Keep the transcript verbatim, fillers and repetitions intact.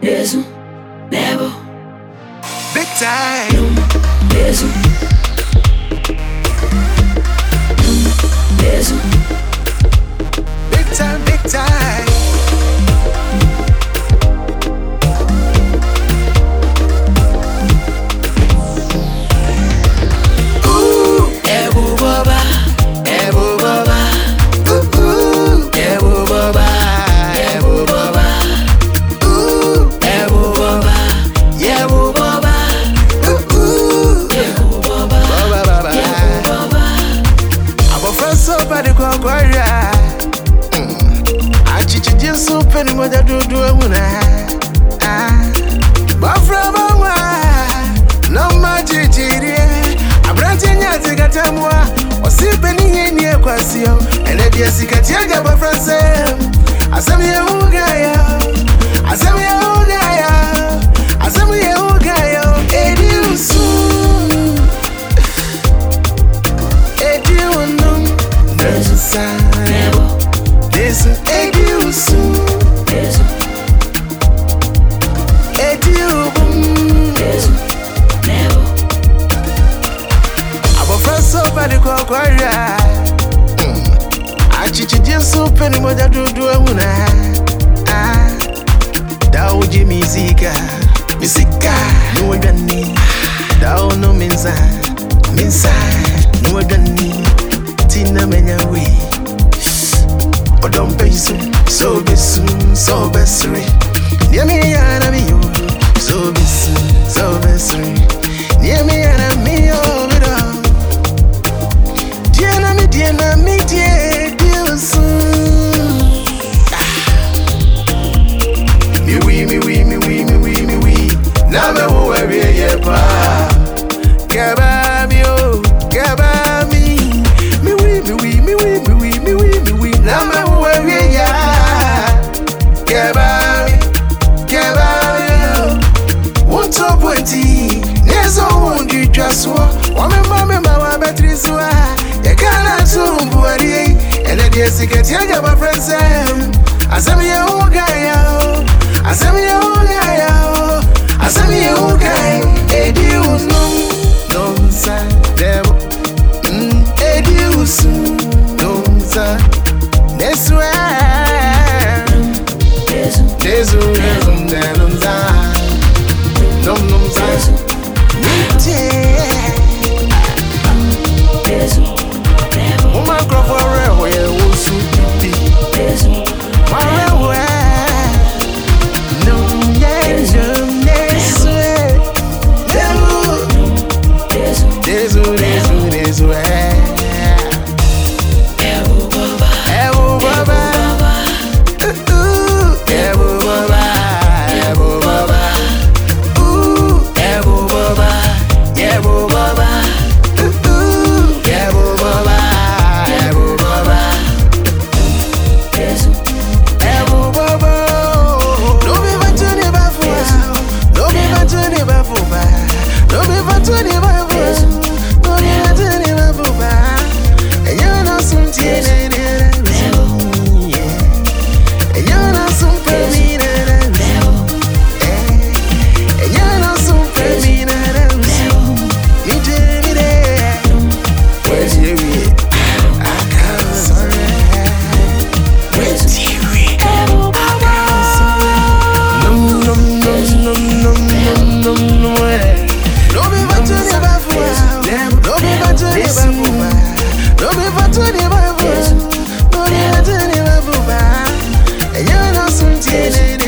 Mesmo, never. Big time. Mesmo. Mesmo. Big time, big time. Ooh, Ebu Baba, Ebu Baba. Ooh, ooh, Ebu Baba, Ebu Baba, ooh, Ebu Baba, Ebu Baba, ooh, ooh. Ebu Baba, Baba, baba. Ebu Baba. I'm a friend so bad, go go ya. I chichi jinsu penny moja do do una. Ah, but from a no magic. I brought in ya to get a moi. Or see penny in your question. And if you see a tiaga, but from Sam, I saw me a Ugaya. I saw me a Ugaya. I saw me a Ugaya. Edu soon. Edu no. There's a sign. There's an edu soon. Mesmo, Edu boom. mesmo, never. I'm a friend so bad, go go ya. I chichi jinsu penny moja do do una. Ah, Dao Jimmy Zika, Misika, no gani. Dao no minza, minza, no gani. Tina menya we. Odom pesu, so besu, so besuri. Near me yana me you, so besu, so besuri. Near me yana me oh it all. Diana me, Diana me, dear, dear soon. Me we, me we, me we, me we, me we. Now me who are we yeah pa. Gaba me oh, gaba me. Me we, me we, me we, me we, me we, me we. Now me who are we yeah. Gaba me, gaba me oh. One top twenty. Nezo wundi jaswa. Wame mame mawa betriswa. You can't assume buari. And then yes, you get your my friends. I said me a whole guy. I said me a whole guy. I said me a whole guy. Eddie was no, no sir. Devil. Eddie was no sir. That's why. Mesmo, There's a reason that I'm dying. No, no, sir. mesmo, never. Oh, my crop for real, where it was so be. Mesmo, My real way. No, yes, yes, mesmo, there's a reason, there's a way. Ebu Baba, Ebu Baba, ooh, Ebu Baba, Ebu Baba, ooh, Ebu Baba, Ebu Baba, ooh, Ebu Baba, Ebu Baba. mesmo, Ebu Baba, no be for twenty bafu, no be for twenty bafu, no be for twenty bafu, no be for twenty bafu. And you know something, and you know something, and you know something. You did it there. Where's your way? I can't sorry. Where's your way? Ebu Baba, No, no, no, no, no, no, no, no way. No be for twenty bafu, no be for twenty bafu, no be for twenty bafu, no be for twenty bafu. And you know something.